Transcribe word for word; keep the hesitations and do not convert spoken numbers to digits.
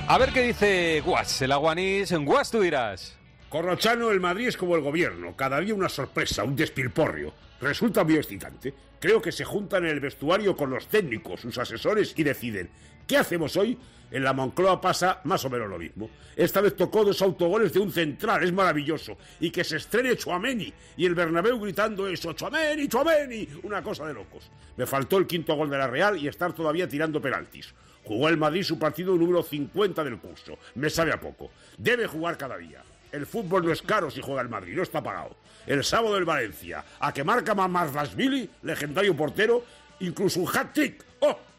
A ver qué dice Guas, el aguanís. En Guas tú dirás. Corrochano, el Madrid es como el gobierno, cada día una sorpresa, un despilporrio. Resulta muy excitante. Creo que se juntan en el vestuario con los técnicos, sus asesores, y deciden, ¿qué hacemos hoy? En la Moncloa pasa más o menos lo mismo. Esta vez tocó dos autogoles de un central, es maravilloso. Y que se estrene Tchouaméni, y el Bernabéu gritando eso, Tchouaméni, Tchouaméni, una cosa de locos. Me faltó el quinto gol de la Real y estar todavía tirando penaltis. Jugó el Madrid su partido número cincuenta del curso. Me sabe a poco. Debe jugar cada día. El fútbol no es caro si juega el Madrid, no está pagado. El sábado el Valencia, a que marca Mamardashvili, legendario portero, incluso un hat-trick. ¡Oh!